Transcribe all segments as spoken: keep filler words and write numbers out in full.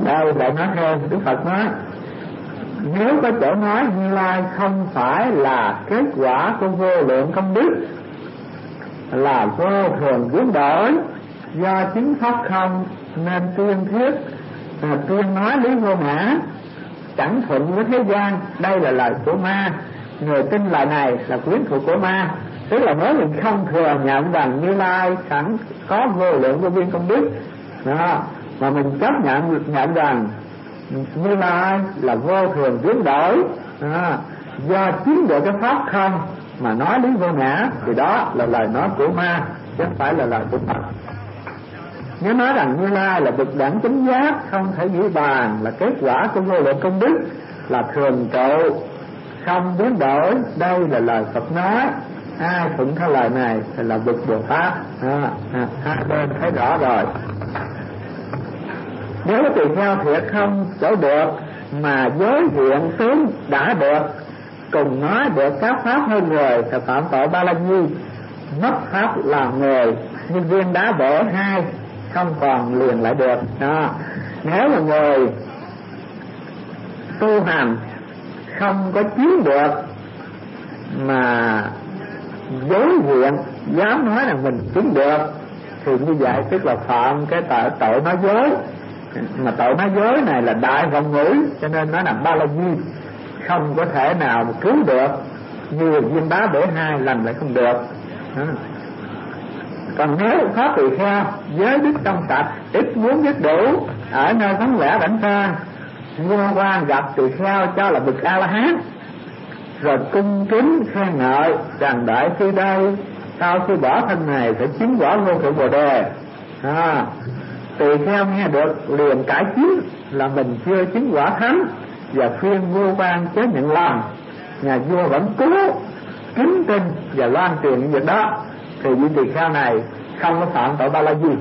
Đây lại nói thêm, Đức Phật nói nếu có chỗ nói Như Lai không phải là kết quả của vô lượng công đức, là vô thường biến đổi, do chính pháp không nên tuyên thuyết à, tuyên nói lý vô ngã, chẳng thuận với thế gian. Đây là lời của ma. Người tin lời này là quyến thuộc của ma. Tức là nếu mình không thừa nhận rằng Như Lai sẵn có vô lượng vô biên công đức đó, mà mình chấp nhận nhận rằng Như Lai là vô thường biến đổi đó, do chính được cái pháp không mà nói lý vô ngã, thì đó là lời nói của ma, chứ không phải là lời của Phật. Nếu nói rằng Như Lai là bậc đẳng chánh giác, không thể nghĩ bàn, là kết quả của vô lượng công đức, là thường trụ không biến đổi, đây là lời Phật nói. Ai thuận theo lời này thì là bậc Bồ Tát. à, à, hai bên thấy rõ rồi. Nếu tùy theo thiệt không chỗ được, mà giới hiện tướng đã được, cùng nói được các pháp hơn người, thì phạm tội ba la nhi, mất pháp là người, như viên đá bể hai, không còn liền lại được đó. Nếu mà người tu hành không có chiếm được, mà dối diện dám nói là mình chiếm được, thì như vậy tức là phạm cái tội, tội nói dối. Mà tội nói dối này là đại vọng ngữ, cho nên nó là ba la nhi, không có thể nào mà cứu được. Như viên đá bể hai làm lại không được. Còn nếu pháp tùy theo, giới đức trong sạch, ít muốn biết đủ, ở nơi vắng vẻ rảnh rang, vua quan gặp tùy theo cho là bậc A La Hán, rồi cung kính khen ngợi rằng đợi khi đây sau khi bỏ thân này sẽ chứng quả vô thượng bồ đề. à, Tùy theo nghe được liền cải chiến là mình chưa chứng quả thánh, và khuyên vua quan chớ nhận lòng. Nhà vua vẫn cố kính tin và loan truyền những việc đó, thì vị tỳ kheo này không có phạm tội ba la gì.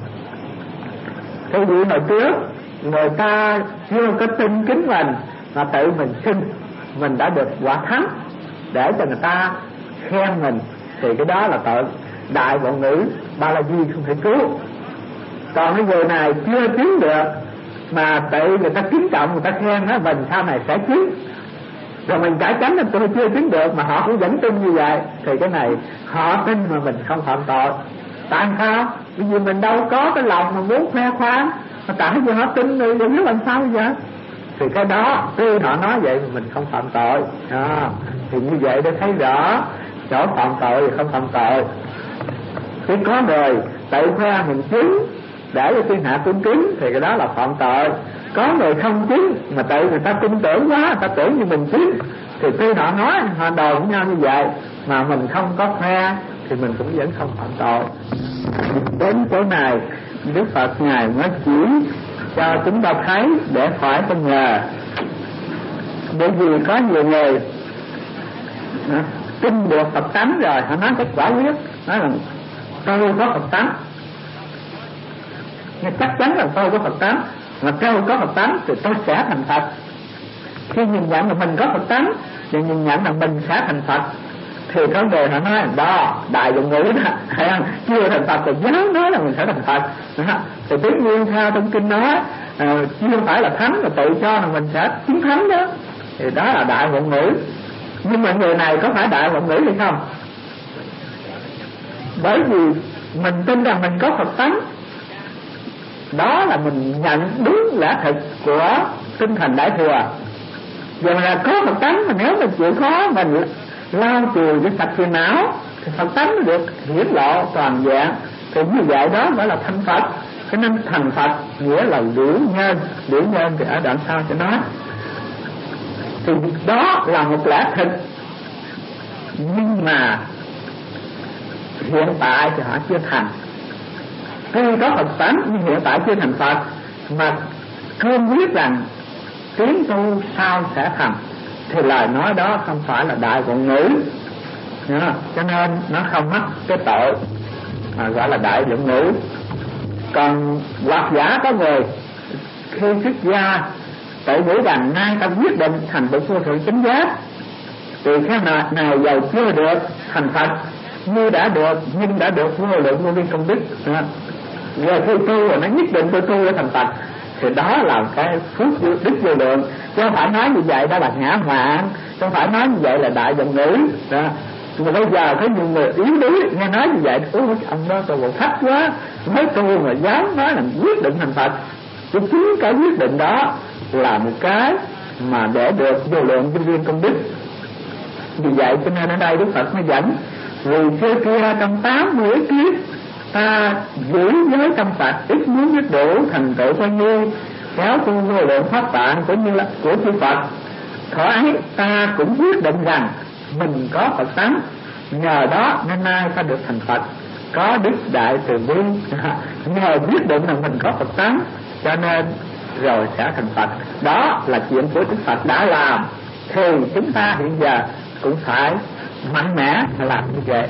Thế vị hồi trước người ta chưa có tin kính mình, mà tự mình xin mình đã được quả thánh để cho người ta khen mình, thì cái đó là tội đại vọng ngữ, ba la di không thể cứu. Còn cái người này chưa chứng được, mà tự người ta kính trọng, người ta khen đó, mình sau này sẽ chứng, rồi mình cải chánh là tôi chưa chứng được mà họ cũng vẫn tin như vậy, thì cái này họ tin mà mình không phạm tội. Tại sao? Bởi vì mình đâu có cái lòng mà muốn khoe khoang, mà tại vì họ tin rồi đừng biết làm sao bây giờ. Thì cái đó khi họ nói vậy mà mình không phạm tội. à, Thì như vậy để thấy rõ chỗ phạm tội thì không phạm tội. Chứ có người tự khoe mình chứng để cho thiên hạ tôn kính thì cái đó là phạm tội. Có người không chứng mà tự người ta tin tưởng quá, người ta tưởng như mình chứng, thì khi họ nói họ đồn với nhau như vậy mà mình không có khoe thì mình cũng vẫn không phạm tội. Đến chỗ này Đức Phật ngài mới chỉ cho chúng ta thấy để khỏi có nhờ. Bởi vì có nhiều người tin được Phật tánh rồi họ nói cái quả quyết, nói là tôi có Phật tánh, nhưng chắc chắn là tôi có Phật tánh, mà tôi có Phật tánh thì tôi sẽ thành Phật. Khi nhìn nhận là mình có Phật tánh và nhìn nhận là mình sẽ thành Phật, thì có người họ nói đó đại dụng ngữ đó, thấy không? Chưa thành Phật thì dám nói là mình sẽ thành Phật đó. Thì tất nhiên theo trong kinh nói à, chưa phải là thánh mà tự cho là mình sẽ chứng thánh đó, thì đó là đại vọng ngữ. Nhưng mà người này có phải đại vọng ngữ hay không? Bởi vì mình tin rằng mình có Phật tánh, đó là mình nhận đúng lẽ thực của tinh thần Đại Thừa. Giờ là có Phật tánh, mà nếu mình chịu khó mình lao chùi cái sạch phiền não thì Phật tánh nó được hiển lộ toàn dạng, thì như vậy đó mới là thành Phật. Cái nên thành Phật nghĩa là liễu nhân. Liễu nhân thì ở đoạn sau sẽ nói. Thì đó là một lẽ thực, nhưng mà hiện tại thì họ chưa thành. Tuy có Phật tánh nhưng hiện tại chưa thành Phật, mà cương quyết rằng tiến tu sau sẽ thành, thì lời nói đó không phải là đại vọng ngữ, cho nên nó không mắc cái tội mà gọi là đại vọng ngữ. Còn hoặc giả có người khi xuất gia tự nghĩ rằng nay ta quyết định thành bậc vô thượng chánh giác, thì cái này giàu chưa được thành Phật, như đã được nhưng đã được vô lượng vô biên công đức. Rồi khi tu rồi nó nhất định tôi tu để thành Phật, thì đó là cái phước đức vô lượng. Chứ không phải nói như vậy đó là ngã mạn, chứ không phải nói như vậy là đại vọng ngữ đó. Mà bây giờ có nhiều người yếu đuối nghe nói như vậy, ôi ông đó tôi bộ thách quá, mới tu mà dám nói là quyết định thành Phật. Chứ chính cái quyết định đó là một cái mà để được vô lượng nhân viên công đức. Vì vậy cho nên ở đây Đức Phật mới dẫn: vì xưa kia trong tám mươi kiếp ta giữ giới trong sạch, ít muốn biết đủ thành tựu bao nhiêu, kéo tu vô lượng pháp tạng cũng như là của chư Phật. Thở ấy ta cũng quyết định rằng mình có Phật tánh, nhờ đó nên nay ta được thành Phật, có đức đại từ bi. Nhờ quyết định là mình có Phật tánh cho nên rồi sẽ thành Phật. Đó là chuyện của Đức Phật đã làm, thì chúng ta hiện giờ cũng phải mạnh mẽ làm như vậy.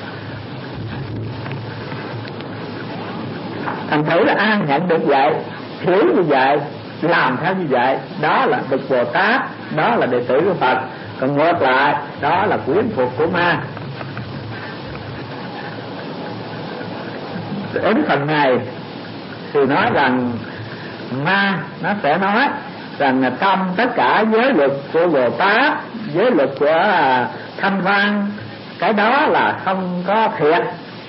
Thành thử là ai nhận được vậy, hiểu như vậy, làm theo như vậy, đó là bậc Bồ Tát, đó là đệ tử của Phật. Còn ngược lại, đó là quyến thuộc của ma. Đến phần này thì nói rằng ma nó sẽ nói rằng là trong tất cả giới luật của Bồ Tát, giới luật của Thanh Văn, cái đó là không có thiệt.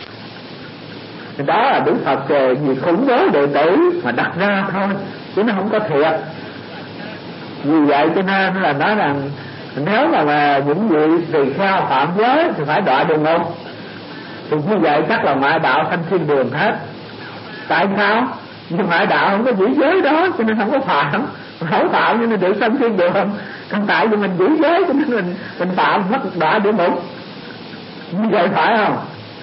Đó là Đức Phật về vì khủng bố đệ tử mà đặt ra thôi, chứ nó không có thiệt. Vì vậy cho nên là nói rằng nếu mà, mà những vị tỳ kheo phạm giới thì phải đọa địa ngục, thì như vậy chắc là ngoại đạo sanh thiên đường hết. Tại sao? Nhưng ngoại đạo không có giữ giới đó cho nên không có phạm, không phạm cho nên được sanh thiên đường. Còn tại vì mình giữ giới cho nên mình mình phạm mất đọa địa ngục. Như vậy phải không?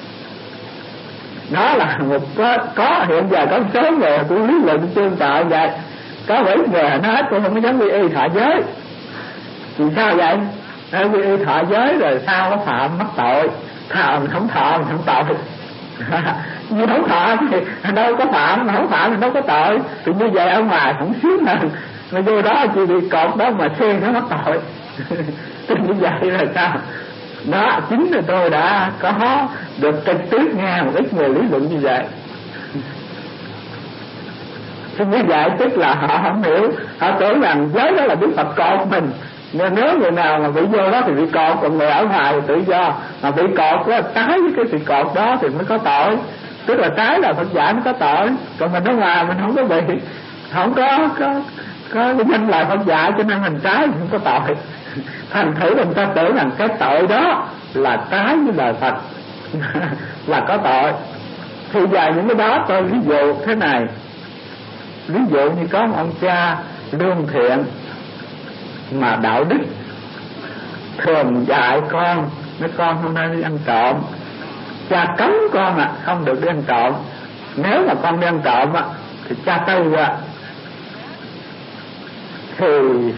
Đó là một có, có hiện giờ có một số người cũng lý luận tương tự vậy. Có bảy người nói tôi không có dám quy y thọ giới. Vì sao vậy? Nói quy y thọ giới rồi sao có phạm mắc tội, thọ mình không thọ mình không tội. Như không thọ thì đâu có phạm, mà không phạm thì đâu có tội. Thì như vậy ở ngoài không xíu nào mà vô đó chỉ bị cột đó mà xuyên nó mắc tội. Thì như vậy là sao? Đó chính là tôi đã có được trực tiếp nghe một ít người lý luận như vậy. Thì như vậy tức là họ không hiểu, họ tưởng rằng giới đó là Đức Phật cột mình, nên nếu người nào mà bị vô đó thì bị cột, còn người ở ngoài thì tự do. Mà bị cột đó trái với cái sự cột đó thì mới có tội, tức là trái là Phật giả mới có tội, còn mình ở ngoài mình không có bị, không có có có danh lại Phật giả cho nên mình trái không có tội. Thành thử người ta tưởng rằng cái tội đó là trái với lời Phật là có tội. Thì giờ những cái đó tôi ví dụ thế này. Ví dụ như có một ông cha lương thiện mà đạo đức, thường dạy con, nói con hôm nay đi ăn trộm, cha cấm con à không được đi ăn trộm, nếu mà con đi ăn trộm á thì cha tư ra. Thì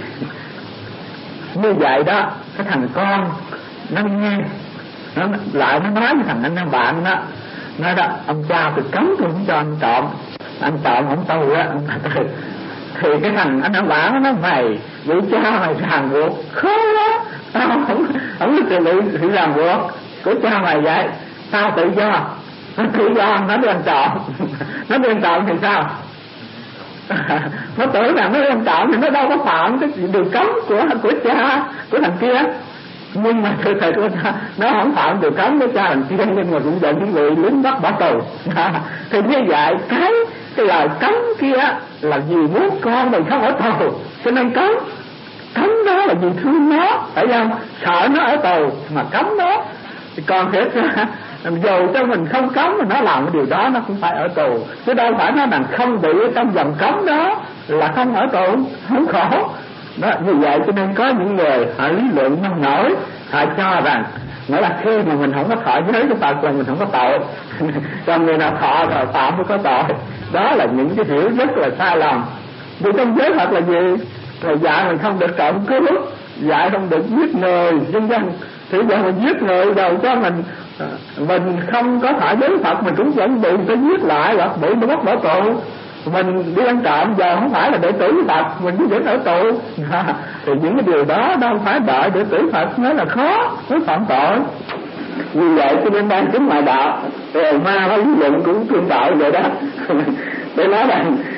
như vậy đó, cái thằng con nó nghe, nó lại nó nói với thằng anh em bạn đó, nói đó ông cha tôi cấm tôi không cho ăn trộm, ăn trộm không tu á. Thì cái thằng anh em bạn nó nói mày vậy cha mày ràng buộc khó đó, tao không không có tự sự ràng buộc của cha mày vậy, tao tự do, nó tự do nó đi ăn trộm. Nó đi ăn trộm thì sao? Nó tưởng rằng nó đi ăn trộm thì nó đâu có phạm cái điều cấm của của cha của thằng kia, nhưng mà thực sự nó không phạm điều cấm của cha thằng kia, nhưng mà cũng dẫn những người lính bắt bỏ tù. Thì như vậy cái cái lời cấm kia là vì muốn con mình không ở tù cho nên cấm. Cấm đó là vì thương nó, phải không? Sợ nó ở tù mà cấm nó. Thì còn thiệt ra dù cho mình không cấm mà nó làm cái điều đó nó cũng phải ở tù, chứ đâu phải nó rằng không bị trong vòng cấm đó là không ở tù, không khổ. Đó, như vậy cho nên có những người họ lý luận nông nổi, họ cho rằng nghĩa là khi mà mình không có thọ giới của Phật là mình không có tội, còn người nào thọ rồi phạm mới có tội. Đó là những cái hiểu rất là sai lầm. Vì trong giới Phật là gì? Là dạy mình không được trộm cướp, dạy không được giết người, vân vân. Thì giờ mình giết người đâu cho mình mình không có thọ giới Phật mình cũng vẫn bị phải giết lại, hoặc bị nó bắt bỏ tù. Mình đi ăn trộm giờ không phải là đệ tử Phật, mình cũng vẫn ở tù. Thì những cái điều đó đâu phải đợi đệ tử Phật mới là khó, mới phạm tội. Vì vậy cho nên đang chính ngoại đạo rồi ma có lý luận cũng tương tự vậy đó. Để nói rằng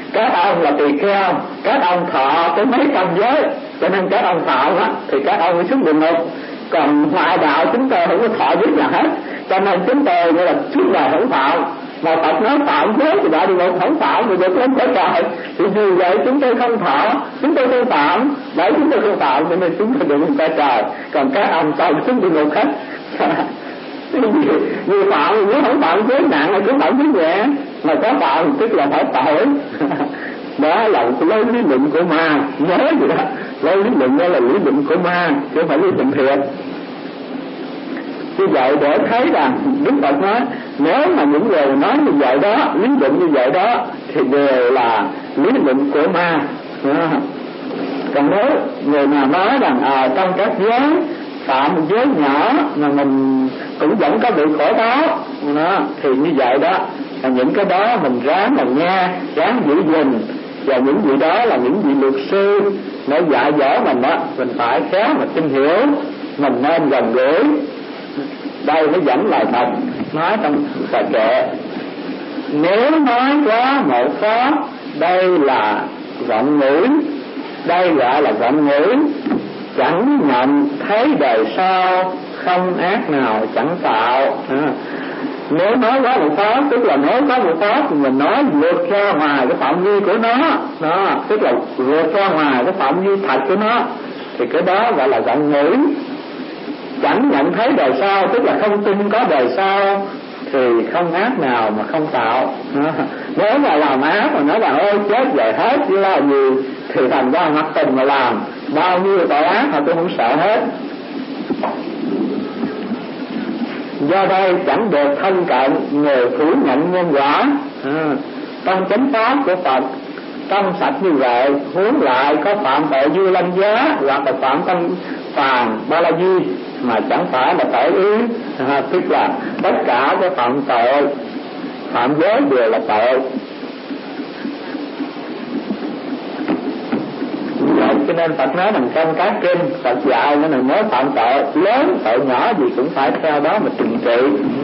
Các ông là tỳ kheo, các ông thọ tới mấy trăm giới, cho nên các ông thọ á thì các ông mới xuống địa ngục. Còn ngoại đạo chúng tôi không có thọ giới nào hết, cho nên chúng tôi gọi là suốt đời không thọ. Mà Phật nói phạm giới thì đại địa ngục không phạm thì được lên cõi trời. Thì vì vậy chúng tôi không thọ, chúng tôi không phạm, bởi chúng tôi không phạm cho nên chúng tôi được lên cõi trời. Còn các ông toàn xuống địa ngục hết. Vì phạm nếu không phạm giới nặng là cứ phạm giới nhẹ, mà có phạm tức là phải tội. Đó là lấy lý luận của ma, nhớ gì đó, lấy lý luận đó là lý luận của ma chứ không phải lý luận thiệt. Như vậy để thấy rằng Đức Phật nói nếu mà những người nói như vậy đó, lý luận như vậy đó thì đều là lý luận của ma. Còn nếu người nào nói rằng à, trong các giới phạm một giới nhỏ mà mình cũng vẫn có bị khổ báo đó, thì như vậy đó là những cái đó mình ráng mà nghe, ráng giữ gìn. Và những vị đó là những vị luật sư để dạy dỗ mình đó, mình phải khéo mà tin hiểu, mình nên gần gũi. Đây mới dẫn lời Phật nói trong bài kệ: nếu nói quá một pháp, đây là vọng ngữ, đây gọi là vọng ngữ, chẳng nhận thấy đời sau, không ác nào chẳng tạo. À, nếu nói quá một pháp tức là nói quá một pháp thì mình nói vượt ra ngoài cái phạm vi của nó, đó tức là vượt ra ngoài cái phạm vi thật của nó, thì cái đó gọi là vọng ngữ. Chẳng nhận thấy đời sau tức là không tin có đời sau, thì không ác nào mà không tạo. Nếu mà làm ác mà nói là ôi chết vậy hết chứ là gì, thì thành ra mặc tình mà làm, bao nhiêu tội ác mà tôi không sợ hết. Do đây chẳng được thân cận người phủ nhận nhân quả. À, trong chánh pháp của Phật trong sạch như vậy, huống lại có phạm tội vua lăng giá hoặc là phạm tâm phàm ba la di mà chẳng phải là tội ý. À, tức là tất cả cái phạm tội phạm giới đều là tội. Vậy cho nên Phật nói rằng trong các kinh Phật dạy nó là nếu phạm tội lớn tội nhỏ gì cũng phải theo đó mà trừng trị.